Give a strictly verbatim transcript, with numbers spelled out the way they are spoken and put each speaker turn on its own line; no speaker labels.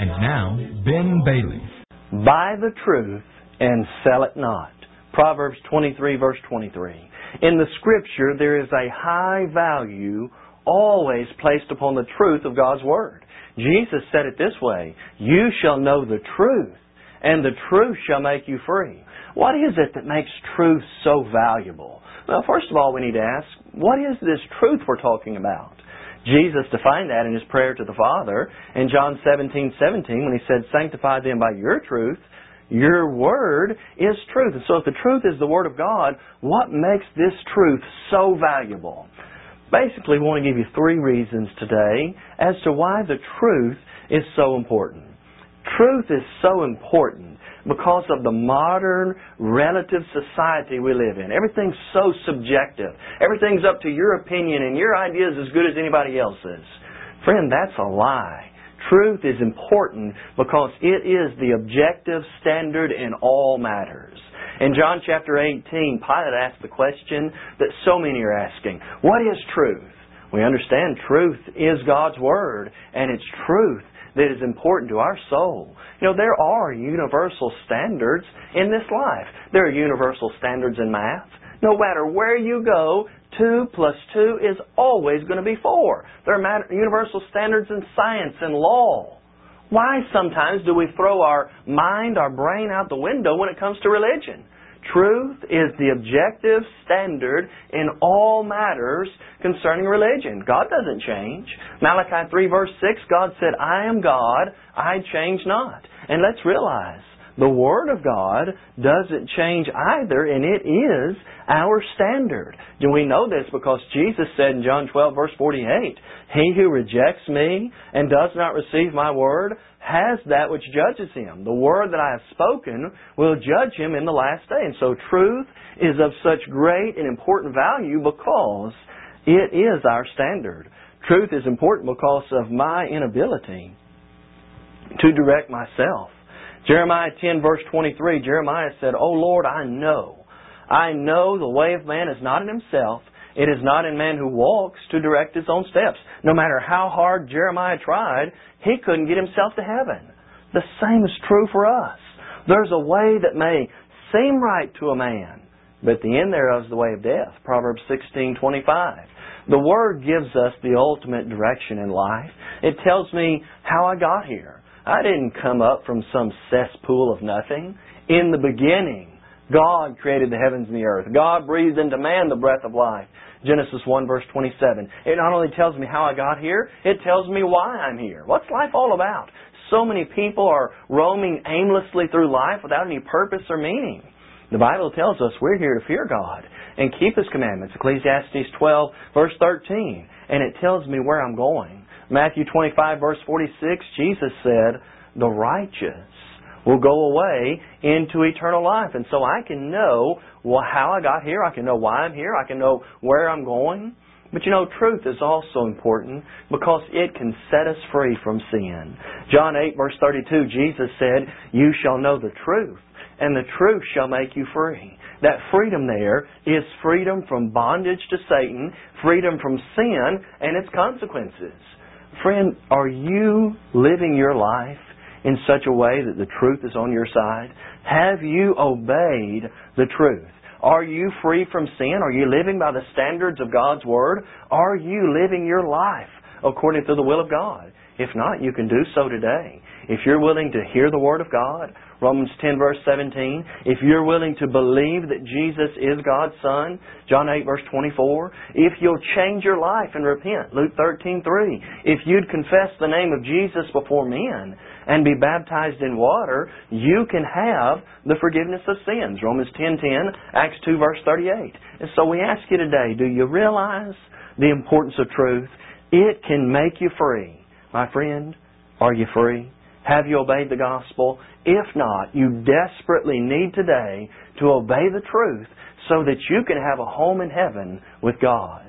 And now, Ben Bailey.
Buy the truth and sell it not. Proverbs twenty-three, verse twenty-three. In the Scripture, there is a high value always placed upon the truth of God's Word. Jesus said it this way, "You shall know the truth, and the truth shall make you free." What is it that makes truth so valuable? Well, first of all, we need to ask, what is this truth we're talking about? Jesus defined that in His prayer to the Father in John seventeen seventeen when He said, "Sanctify them by your truth. Your Word is truth." And so if the truth is the Word of God, what makes this truth so valuable? Basically, we want to give you three reasons today as to why the truth is so important. Truth is so important because of the modern relative society we live in. Everything's so subjective. Everything's up to your opinion and your idea is as good as anybody else's. Friend, that's a lie. Truth is important because it is the objective standard in all matters. In John chapter eighteen, Pilate asked the question that so many are asking, what is truth? We understand truth is God's Word, and it's truth that is important to our soul. You know, there are universal standards in this life. There are universal standards in math. No matter where you go, two plus two is always going to be four. There are universal standards in science and law. Why sometimes do we throw our mind, our brain out the window when it comes to religion? Truth is the objective standard in all matters concerning religion. God doesn't change. Malachi three verse six, God said, "I am God, I change not." And let's realize, the Word of God doesn't change either, and it is our standard. Do we know this? Because Jesus said in John twelve, verse forty-eight, "He who rejects me and does not receive my word has that which judges him. The word that I have spoken will judge him in the last day." And so truth is of such great and important value because it is our standard. Truth is important because of my inability to direct myself. Jeremiah ten, verse twenty-three, Jeremiah said, "O Lord, I know. I know the way of man is not in himself. It is not in man who walks to direct his own steps." No matter how hard Jeremiah tried, he couldn't get himself to heaven. The same is true for us. There's a way that may seem right to a man, but the end thereof is the way of death. Proverbs sixteen twenty-five. The Word gives us the ultimate direction in life. It tells me how I got here. I didn't come up from some cesspool of nothing. In the beginning, God created the heavens and the earth. God breathed into man the breath of life. Genesis one, verse twenty-seven. It not only tells me how I got here, it tells me why I'm here. What's life all about? So many people are roaming aimlessly through life without any purpose or meaning. The Bible tells us we're here to fear God and keep His commandments. Ecclesiastes twelve, verse thirteen. And it tells me where I'm going. Matthew twenty-five, verse forty-six, Jesus said, "The righteous will go away into eternal life." And so I can know well, how I got here. I can know why I'm here. I can know where I'm going. But you know, truth is also important because it can set us free from sin. John eight, verse thirty-two, Jesus said, "You shall know the truth, and the truth shall make you free." That freedom there is freedom from bondage to Satan, freedom from sin and its consequences. Friend, are you living your life in such a way that the truth is on your side? Have you obeyed the truth? Are you free from sin? Are you living by the standards of God's Word? Are you living your life according to the will of God? If not, you can do so today. If you're willing to hear the Word of God, Romans ten, verse seventeen, if you're willing to believe that Jesus is God's Son, John eight, verse twenty-four, if you'll change your life and repent, Luke thirteen, three, if you'd confess the name of Jesus before men and be baptized in water, you can have the forgiveness of sins, Romans ten, ten, Acts two, verse thirty-eight. And so we ask you today, do you realize the importance of truth? It can make you free. My friend, are you free? Have you obeyed the gospel? If not, you desperately need today to obey the truth so that you can have a home in heaven with God.